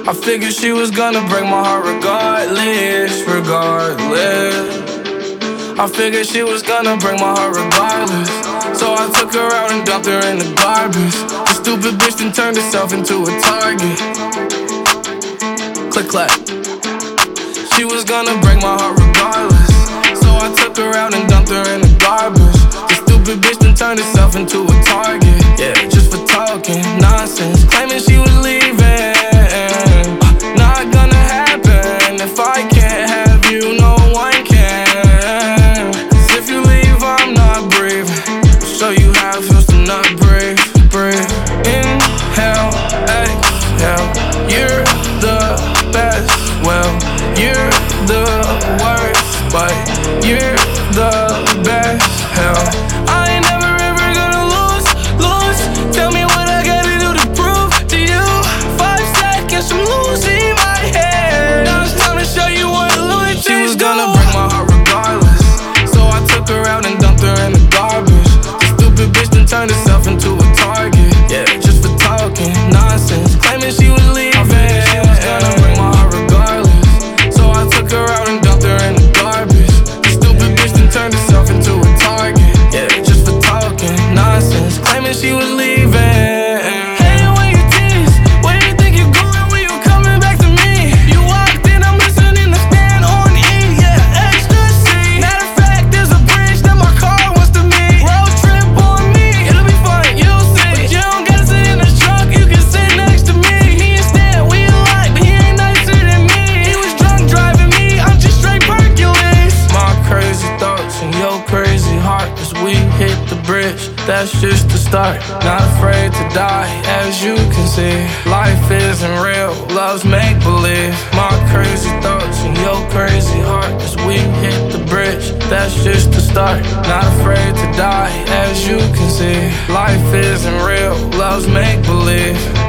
I figured she was gonna break my heart regardless. I figured she was gonna break my heart regardless. So I took her out and dumped her in the garbage. The stupid bitch then turned herself into a target. Click clack. She was gonna break my heart regardless. So I took her out and dumped her in the garbage. The stupid bitch then turned herself into a target. Yeah, just for talking nonsense, claiming she was leaving. Not gonna happen. If I can't have you, no one can. 'Cause if you leave, I'm not breathing. I'll show you how it feels to not breathe. Inhale, exhale. You're the best. Well, you're the worst, but you're the best. Hell, I ain't never ever gonna lose. Tell me what I gotta do to prove to you. 5 seconds, I'm losing my head. Now it's time to show you what loyalty. She was gonna break my heart regardless. So I took her out and dumped her in the garbage. The stupid bitch then turned herself into a target. Yeah, just for talking nonsense, claiming she was leaving. I figured she was gonna break my heart regardless. So I took her out and dumped her in the garbage. The stupid bitch then turned herself into a target. Yeah, just for talking nonsense, claiming she was leaving. Hey, when you tease, where you think you're going when you coming back to me? You walked in, I'm listening to stand on E. Yeah, ecstasy. Matter of fact, there's a bridge that my car wants to meet. Road trip on me, it'll be fun, you'll see. But you don't gotta sit in the truck, you can sit next to me. Me instead, we alike, but he ain't nicer than me. He was drunk driving me, I'm just straight Hercules. My crazy thoughts and your crazy heart as we hit the bridge. That's just the start, not afraid to die. As you can see, life isn't real, love's make-believe. My crazy thoughts and your crazy heart as we hit the bridge. That's just the start, not afraid to die. As you can see, life isn't real, love's make-believe.